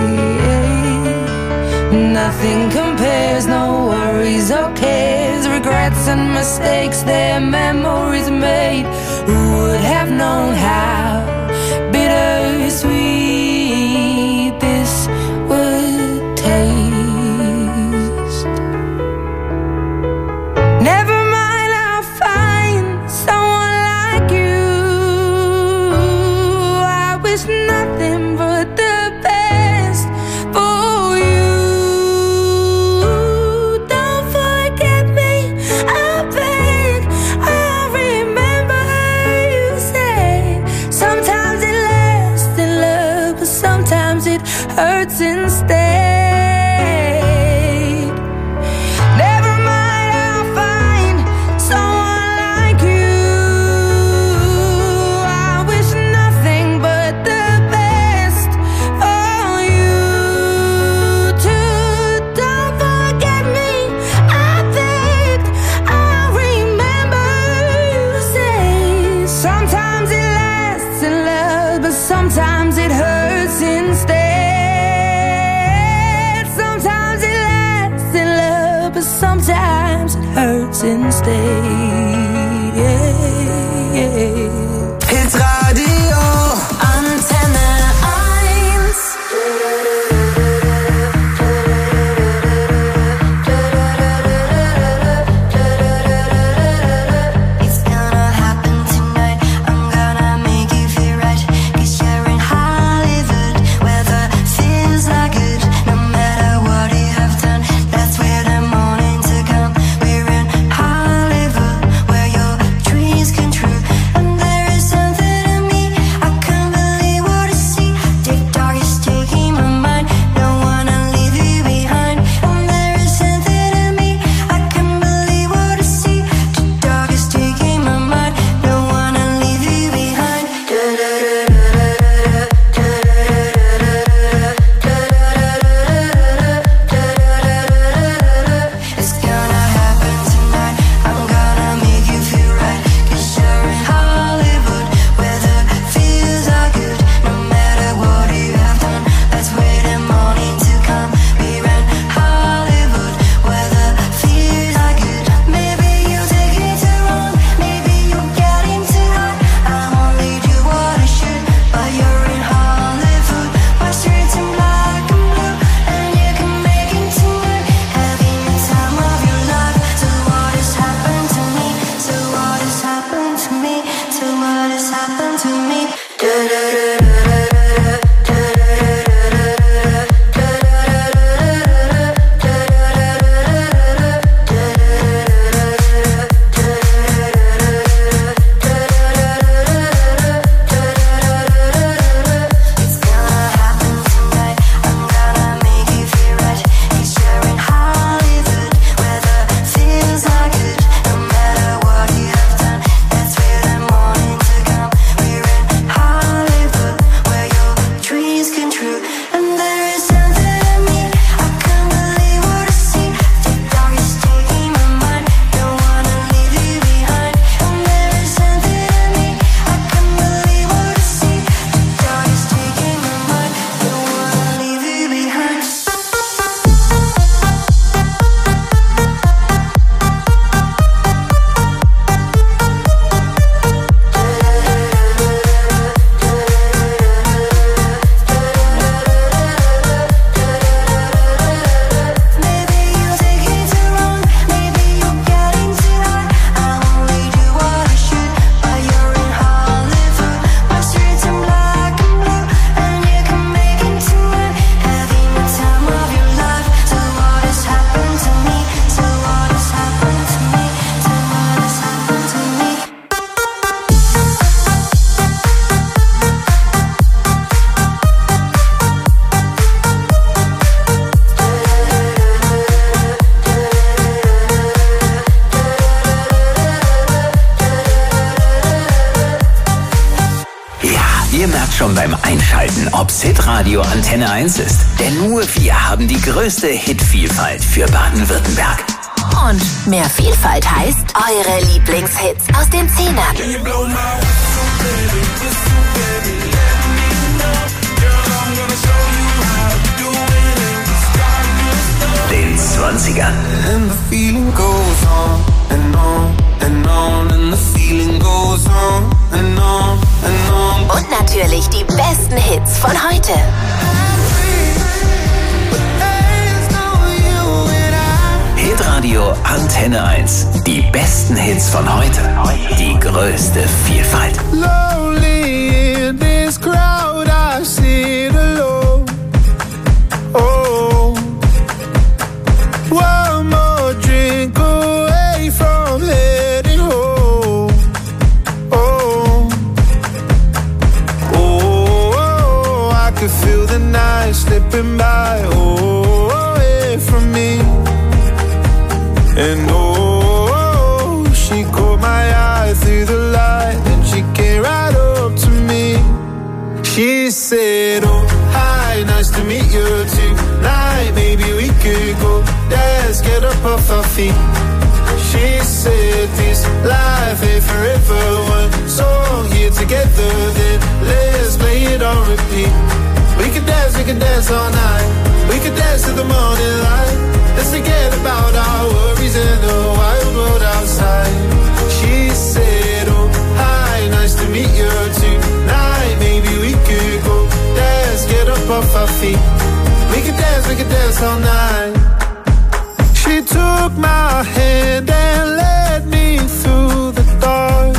Nothing compares, no worries or cares, regrets and mistakes, their memories made. Who would have known how bittersweet this would taste? Never mind, I'll find someone like you. I wish nothing but the best for you. Don't forget me, I beg. I remember you said sometimes it lasts in love, but sometimes it hurts instead. Never mind, I'll find someone like you. I wish nothing but the best for you too. Don't forget me, I beg. I remember you say sometimes it lasts in love, but sometimes it hurts instead. Sometimes it lasts in love, but sometimes it hurts instead.
Hit Radio
Antenne eins. It's gonna happen tonight. I'm gonna make you feel right. 'Cause you're in Hollywood, where the feels are good. No matter what you have done, that's where the morning to come. We're in Hollywood, where your dreams come true. And there is something in me, I can't believe what I see. TikTok is taking my mind, don't wanna leave you behind. And there is something in me, I can't believe what I see. TikTok is taking my mind, don't wanna leave you behind. It's gonna happen tonight, I'm gonna make you feel right. 'Cause you're in Hollywood, where the feels are good. No matter what you have done, let's wait a morning to come. We're in Hollywood, where the feels are good. Maybe you take it too wrong, maybe you get into high. I only do what I should, but you're in Hollywood, where streets in black and blue, and you can make it tonight, having the time of your life. So what has happened to me? So what has happened to me? So what has happened to me? It's gonna happen tonight, I'm gonna make you feel right. 'Cause you're in Hollywood, where the feels are good. No matter what you have done, that's where the morning to come. We're in
Ihr merkt schon beim Einschalten, ob's Hitradio Antenne eins ist. Denn nur wir haben die größte Hitvielfalt für Baden-Württemberg.
Und mehr Vielfalt heißt eure Lieblingshits aus den Zehnern.
Den Zwanzigern.
And the feeling goes on and on and on and the feeling goes on and on and on.
Und natürlich die besten Hits von heute.
Hitradio Antenne eins. Die besten Hits von heute. Die größte Vielfalt.
Lonely in this crowd, I sit alone. Oh, one more drink away from heading home. Oh, oh, oh, I could feel the night slipping by. Oh, away from me. And oh, she caught my eye through the light, and she came right up to me. She said, oh, hi, nice to meet you tonight. Maybe we could go dance, get up off our feet. She said, this life ain't forever. One song here together, then let's play it on repeat. We could dance, we could dance all night. We could dance to the morning light. Let's forget about our worries in the wild world outside. She said, oh, hi, nice to meet you tonight. Maybe we could go dance, get up off our feet. We could dance, we could dance all night. She took my hand and led me through the dark.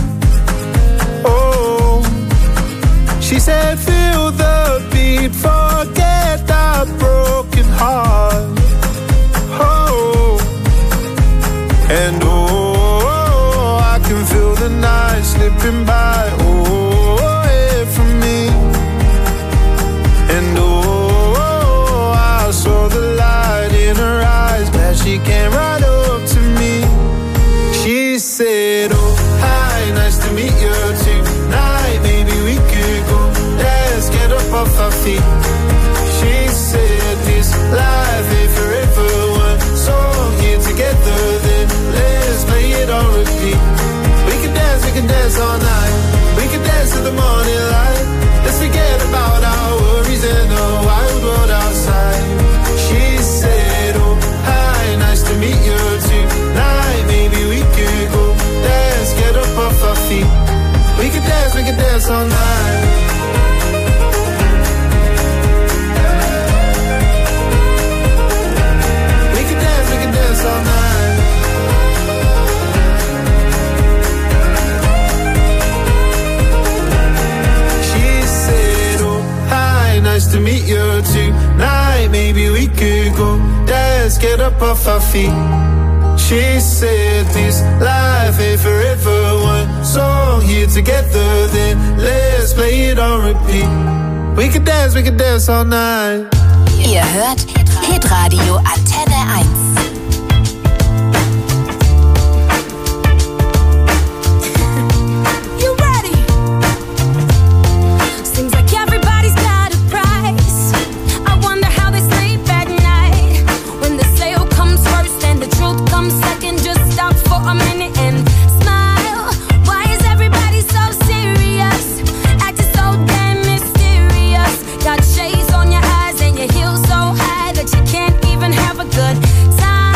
Oh, she said, feel the beat, forget the broken heart. Oh, and oh, I can feel the night slipping by. Oh, away from me. And oh, I saw the light in her eyes, glad she came right up to me. She said, oh, hi, nice to meet you tonight. Maybe we could go dance, get up off our feet. She said, this life ain't forever. One song here together, then let's play it on repeat. We can dance, we can dance all night. We can dance to the morning light. Let's forget about our worries in the wild world outside. She said, oh, hi, nice to meet you tonight. Maybe we could go dance, get up off our feet. We can dance, we can dance all night. All night. She said, oh, hi, nice to meet you tonight. Maybe we could go dance, get up off our feet. She said, this life ain't forever. One song here together, then let's play it on repeat. We could dance, we could dance all night.
Ihr hört Hitradio Antenne eins.
Got shades on your eyes and your heels so high that you can't even have a good time.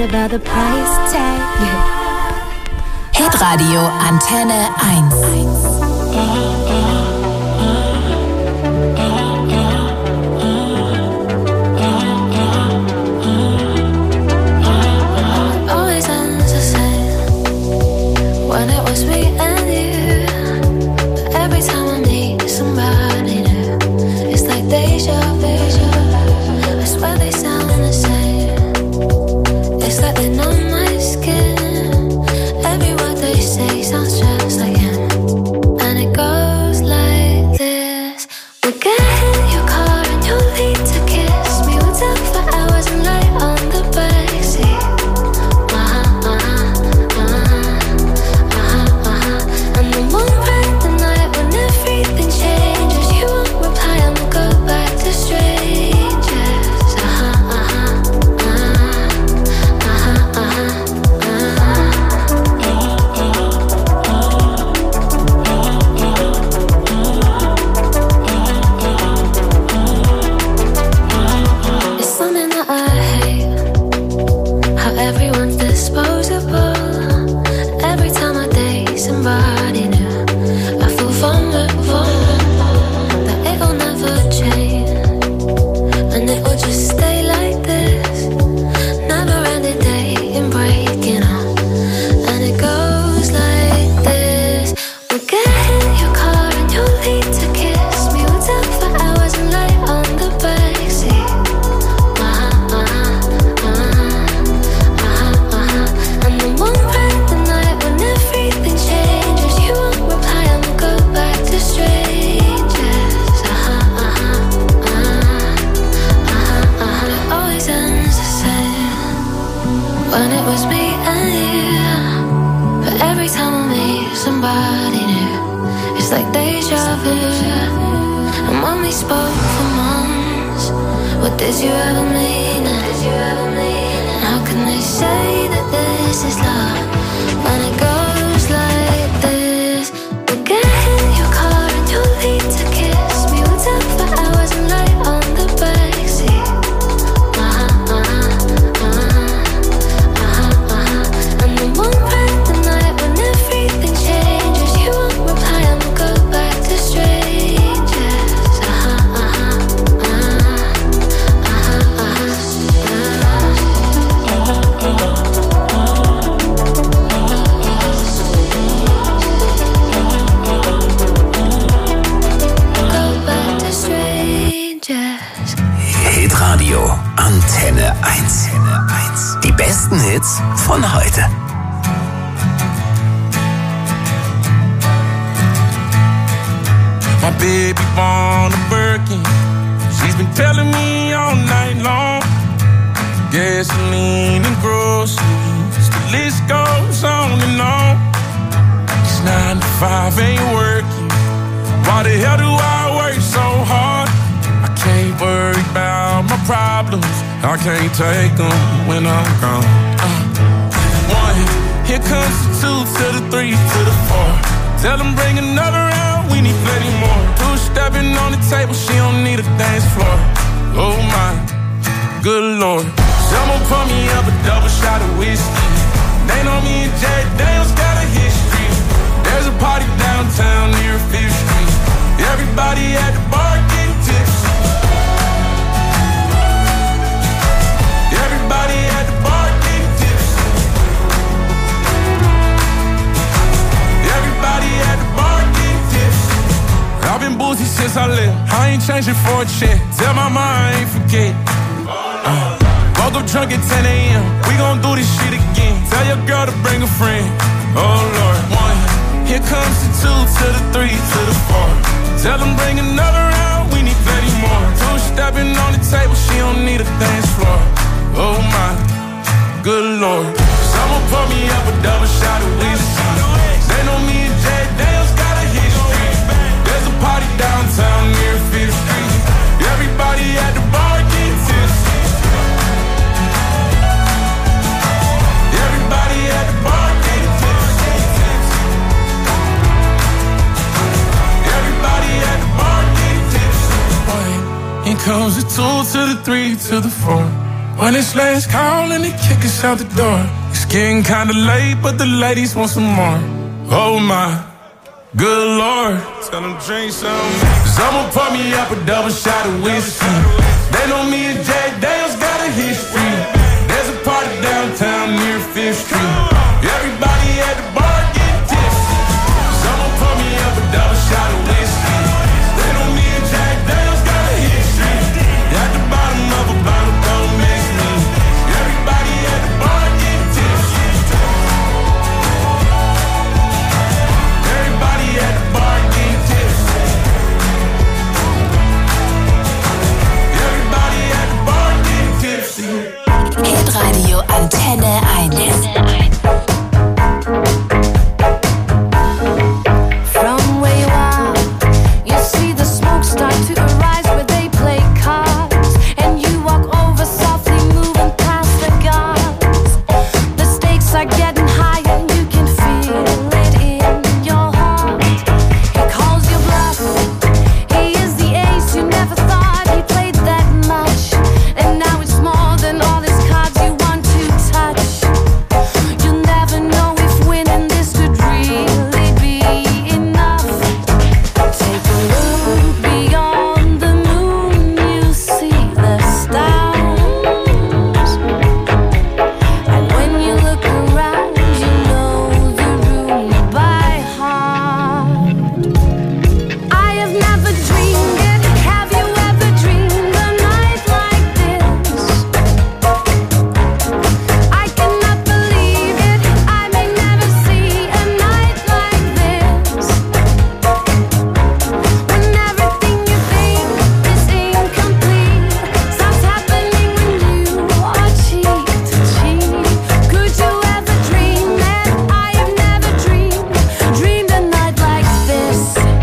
about the price tag.
Hitradio Antenne eins.
Von heute.
My baby born a Birkin. She's been telling me all night long. Gasoline and groceries, the list goes on and on. It's nine to five, ain't working. Why the hell do I work so hard? I can't worry about my problems. I can't take them when I'm gone. Uh. Here comes the two to the three to the four. Tell them bring another round, we need plenty more. Two stepping on the table, she don't need a dance floor. Oh my, good lord. Someone pour me up a double shot of whiskey. They know me and Jay Daniels got a history. There's a party downtown near Fifth Street. Everybody at the bar getting tipsy. Everybody at the bar getting tipsy. Everybody at the bar getting tipsy. I've been boozy since I left. I ain't changing for a check. Tell my mom I ain't forget. Uh, woke up drunk at ten a.m. We gon' do this shit again. Tell your girl to bring a friend. Oh Lord, one. Here comes the two to the three to the four. Tell them bring another round. We need plenty more. Two stepping on the table. She don't need a dance floor. Oh my, good lord. Someone pour me up a double shot of whiskey. They know me and Jay Daniels got a history. There's a party downtown near Fifth Street. Everybody at the bar getting tipsy. Everybody at the bar getting tipsy. Everybody at the bar getting tipsy. Here comes the two to the three to the four. When it's last call and they kick us out the door. It's getting kinda late, but the ladies want some more. Oh my, good Lord. Tell them drink some. Cause I'ma pour me up a double shot of whiskey. They know me and Jack Daniels got a history. There's a party downtown near Fifth Street. Everybody at the bar getting tipsy. Cause I'ma pour me up a double shot of whiskey. They know me and Jack Daniels got a history. At the bottom of a bottle, don't miss me. Everybody at the bar getting tipsy. Everybody at the bar getting tipsy. Everybody at the bar getting tipsy.
Hitradio Antenne eins.
From where you are, you see the smoke start to arise where they play cards, and you walk over softly, moving past the guards. The stakes are getting higher, you can feel it in your heart. He calls your bluff, he is the ace you never thought he played that much, and now it's more than all his cards you want to touch. You'll never know if winning this could really be enough. Take a look beyond the moon, you see the stars. And when you look around, you know the room by heart. I have never dreamed it. Have you ever dreamed a night like this? I cannot believe it. I may never see a night like this. When everything you think is incomplete starts happening when you are cheek to cheek. Could you ever dream that I have never dreamed, dreamed a night like this?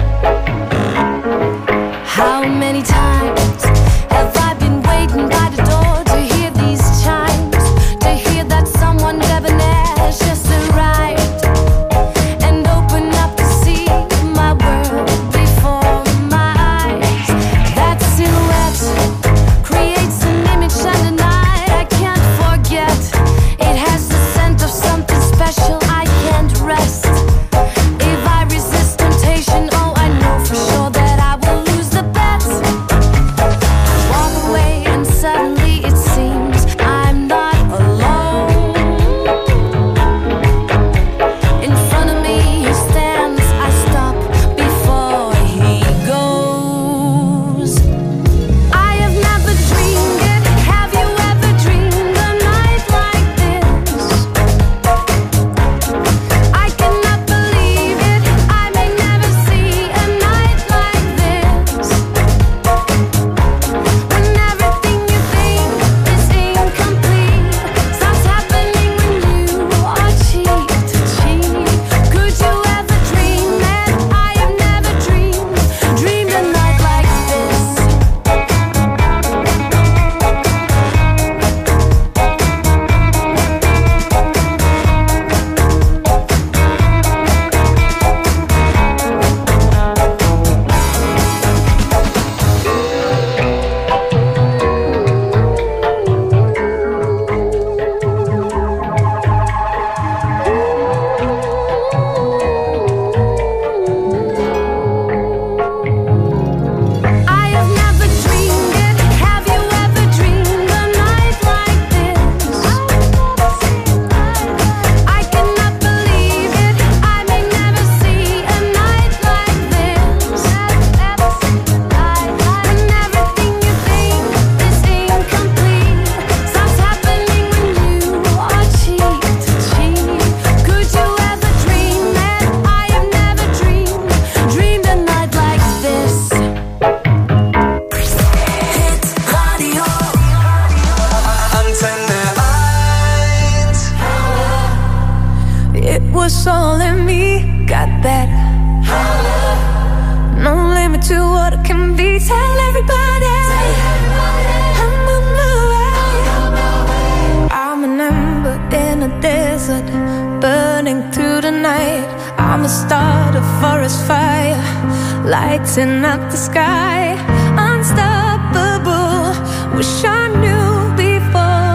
How many times have I been waiting by the door to hear these chimes, to hear that someone debonair's just arrived, and open up to see my world before my eyes. That silhouette creates an image and a night I can't forget. It has the scent of something special, I can't rest. If I resist temptation, oh, I know for sure that I will lose the bet. Walk away and suddenly it seems I'm not alone. In front of me he stands, I stop before he goes. I have never dreamed it. Have you ever dreamed a night like this? I cannot believe it. I may never see a night like this. When everything you think is incomplete starts happening when you are cheek to cheek. Could you ever dream that I have never dreamed, dreamed a night like this? I have never dreamed it. Have you ever dreamed a night like this? I cannot believe it. I may never see a night like this. When everything you think is incomplete starts happening when you are cheek to cheek. Could you ever dream that I have never dreamed, dreamed a night like this?
Radio Antenne eins.
It was all in me, got that. No limit to what it can be. Tell everybody I'm on my way. I'm an ember in a desert, burning through the night. I'm a start, a forest fire, lighting up the sky. Unstoppable, wish I knew before.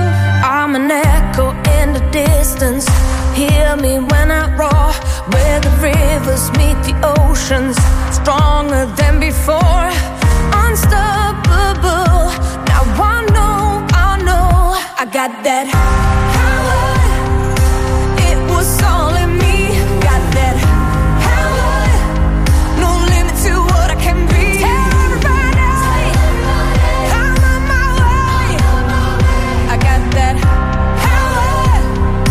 the oceans, stronger than before, unstoppable. Now I know, I know, I got that power. It was all in me. Got that power. No limit to what I can be. Tell everybody I'm on my way. I got that power.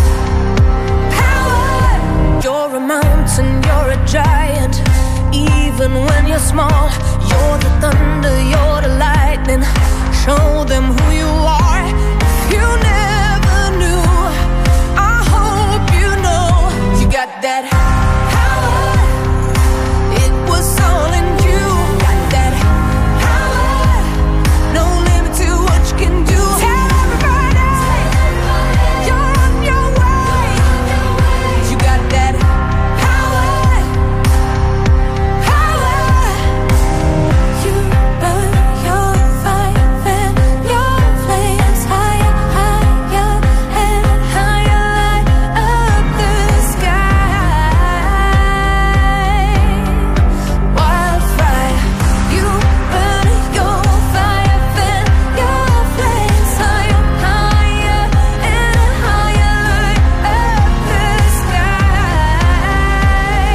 Power. You're a mountain, you're a giant. Even when you're small, you're the thunder, you're the lightning. Show them who you are. If you never knew, I hope you know. You got that power. It was all in you. Got that power. No limit to what you can do. Tell everybody you're on your way. You got that power. Power. You burn your fire, fan your flames higher, higher and higher, light up the sky. Wildfire. You burn your fire, fan your flames higher, higher and higher, light up the sky.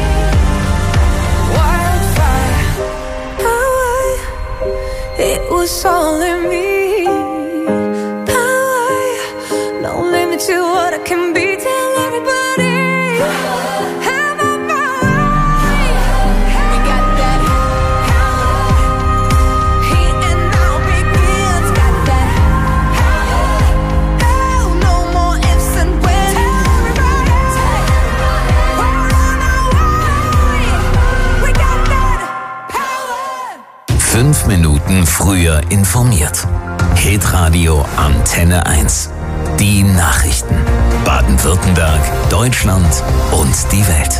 Wildfire. Power. It was all in me. Power. No limit to what I can be. Tell everybody I'm on my way. We got that power. Here and now begins. Got that power. Oh, no more ifs and when. Tell everybody we're on our way. We got that power.
Fünf Minuten früher informiert. Hitradio Antenne eins. Die Nachrichten. Baden-Württemberg, Deutschland und die Welt.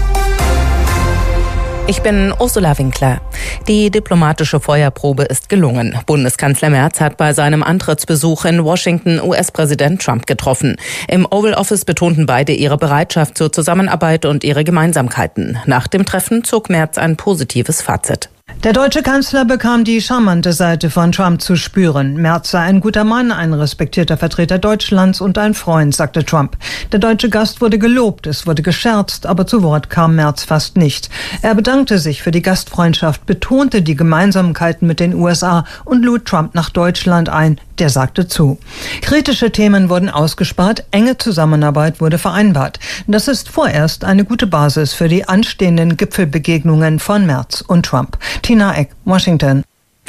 Ich bin Ursula Winkler. Die diplomatische Feuerprobe ist gelungen. Bundeskanzler Merz hat bei seinem Antrittsbesuch in Washington U S-Präsident Trump getroffen. Im Oval Office betonten beide ihre Bereitschaft zur Zusammenarbeit und ihre Gemeinsamkeiten. Nach dem Treffen zog Merz ein positives Fazit.
Der deutsche Kanzler bekam die charmante Seite von Trump zu spüren. Merz sei ein guter Mann, ein respektierter Vertreter Deutschlands und ein Freund, sagte Trump. Der deutsche Gast wurde gelobt, es wurde gescherzt, aber zu Wort kam Merz fast nicht. Er bedankte sich für die Gastfreundschaft, betonte die Gemeinsamkeiten mit den U S A und lud Trump nach Deutschland ein. Der sagte zu. Kritische Themen wurden ausgespart, enge Zusammenarbeit wurde vereinbart. Das ist vorerst eine gute Basis für die anstehenden Gipfelbegegnungen von Merz und Trump. Tina Eck, Washington.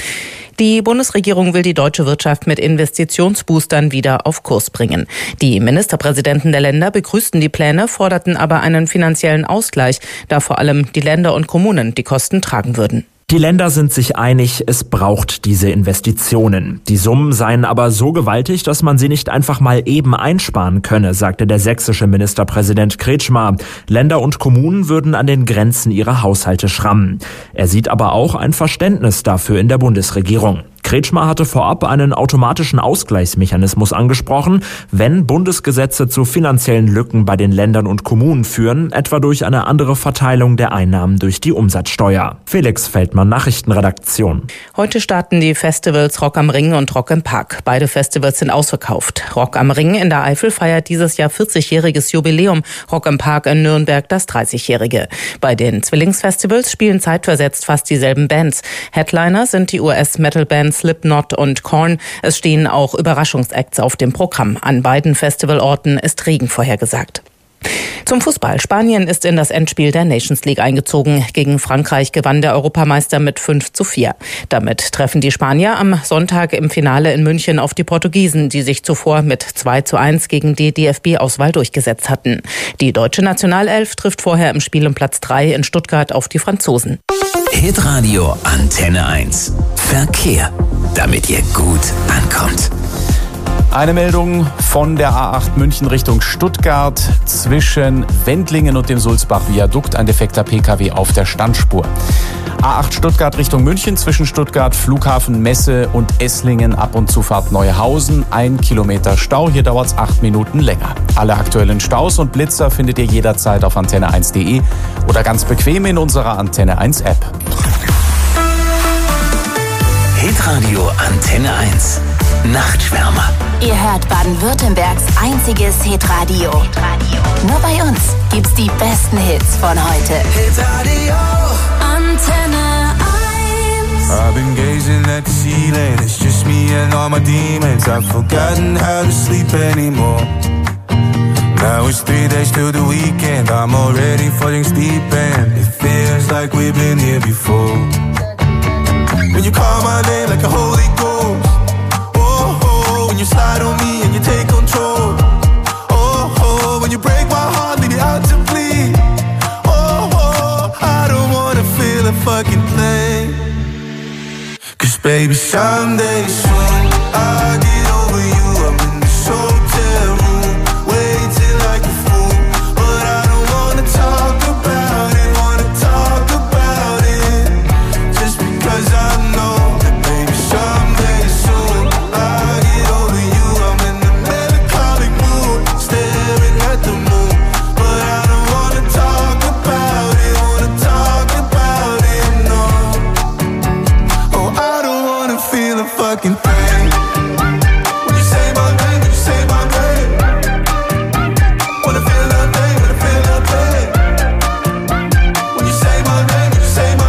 Die Bundesregierung will die deutsche Wirtschaft mit Investitionsboostern wieder auf Kurs bringen. Die Ministerpräsidenten der Länder begrüßten die Pläne, forderten aber einen finanziellen Ausgleich, da vor allem die Länder und Kommunen die Kosten tragen würden.
Die Länder sind sich einig, es braucht diese Investitionen. Die Summen seien aber so gewaltig, dass man sie nicht einfach mal eben einsparen könne, sagte der sächsische Ministerpräsident Kretschmer. Länder und Kommunen würden an den Grenzen ihrer Haushalte schrammen. Er sieht aber auch ein Verständnis dafür in der Bundesregierung. Kretschmer hatte vorab einen automatischen Ausgleichsmechanismus angesprochen, wenn Bundesgesetze zu finanziellen Lücken bei den Ländern und Kommunen führen, etwa durch eine andere Verteilung der Einnahmen durch die Umsatzsteuer. Felix Feldmann, Nachrichtenredaktion.
Heute starten die Festivals Rock am Ring und Rock im Park. Beide Festivals sind ausverkauft. Rock am Ring in der Eifel feiert dieses Jahr vierzigjähriges Jubiläum, Rock im Park in Nürnberg das dreißigjährige. Bei den Zwillingsfestivals spielen zeitversetzt fast dieselben Bands. Headliner sind die U S-Metal-Bands Slipknot und Korn. Es stehen auch Überraschungsacts auf dem Programm. An beiden Festivalorten ist Regen vorhergesagt. Zum Fußball. Spanien ist in das Endspiel der Nations League eingezogen. Gegen Frankreich gewann der Europameister mit fünf zu vier. Damit treffen die Spanier am Sonntag im Finale in München auf die Portugiesen, die sich zuvor mit zwei zu eins gegen die D F B-Auswahl durchgesetzt hatten. Die deutsche Nationalelf trifft vorher im Spiel um Platz drei in Stuttgart auf die Franzosen.
Hitradio Antenne eins. Verkehr, damit ihr gut ankommt.
Eine Meldung von der A acht München Richtung Stuttgart zwischen Wendlingen und dem Sulzbach-Viadukt. Ein defekter Pkw auf der Standspur. A acht Stuttgart Richtung München zwischen Stuttgart, Flughafen, Messe und Esslingen ab und Zufahrt Neuhausen. Ein Kilometer Stau, hier dauert es acht Minuten länger. Alle aktuellen Staus und Blitzer findet ihr jederzeit auf antenne eins punkt de oder ganz bequem in unserer Antenne eins App.
Hitradio Antenne eins. Nachtschwärmer.
Ihr hört Baden-Württembergs einziges Hitradio. Nur bei uns gibt's die besten Hits von heute.
Hitradio
Antenne eins.
I've been gazing at the ceiling. It's just me and all my demons. I've forgotten how to sleep anymore. Now it's three days till the weekend. I'm already falling asleep and it feels like we've been here before. When you call my name like a holy ghost. Oh, oh, when you slide on me and you take control. Oh, oh, when you break my heart, leave me out to bleed. Oh, oh, I don't wanna feel a fucking thing. Cause baby, someday soon I'll get over you. I'm in this hotel room, waiting like a fool. But I don't wanna talk about it, wanna talk about it. Just because I know that baby, someday soon I'll get over you. I'm in a melancholic mood, staring at the moon. But I don't wanna talk about it, wanna talk about it, no. Oh, I don't wanna feel a fucking thing. When you say my name, when you say my name, wanna feel nothing, wanna feel nothing. When you say my name, when you say my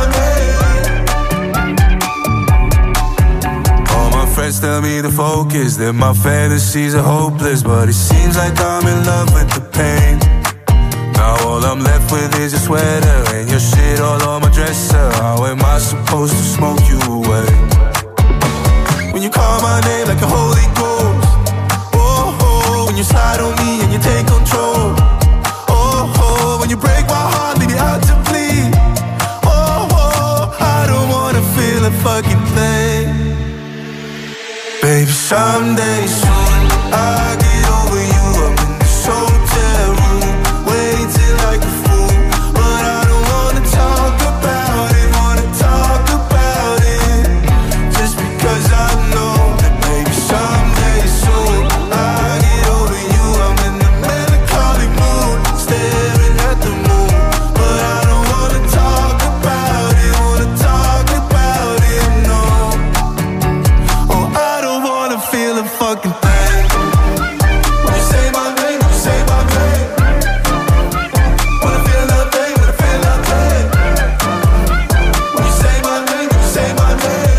name. All my friends tell me to focus, that my fantasies are hopeless, but it seems like I'm in love with the pain. Now all I'm left with is your sweater and your shit all on my dresser. How am I supposed to smoke you away? When you call my name like a holy ghost. Oh, oh, when you slide on me and you take control. Oh, oh, when you break my heart, leave me out to bleed. Oh, oh, I don't wanna feel a fucking thing. Baby, someday soon I'll get over you. I'm in this hotel room, waiting like a fool. But I don't wanna talk about it, wanna talk about it. Just because I know that baby, someday soon I'll get over you. I'm in a melancholic mood, staring at the moon. But I don't wanna talk about it, wanna talk about it, no. Oh, I don't wanna feel a fucking thing. When you say my name, when you say my name, wanna feel nothing, wanna feel nothing. When you say my name, when you say my name.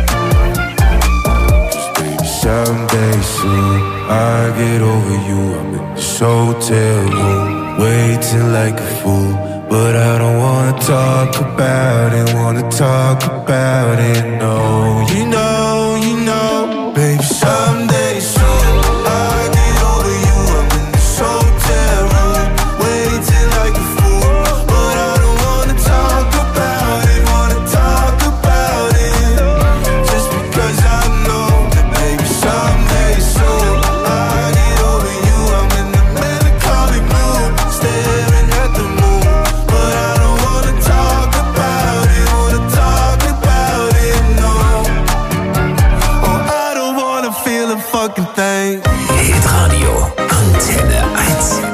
Just baby, someday soon I'll get over you. I'm in this hotel room, waiting like a fool. But I don't wanna talk about it, wanna talk about it, no. You know, you know, baby, someday soon I'll get over you. I'm in this hotel room, waiting like a fool. But I don't wanna talk about it, wanna talk about it. Just because I know that baby, someday soon I'll get over you. I'm in a melancholic mood, staring at the moon. But I don't wanna talk about it, wanna talk about it, no. Oh, I don't wanna feel a fucking thing.
Hitradio Antenne eins.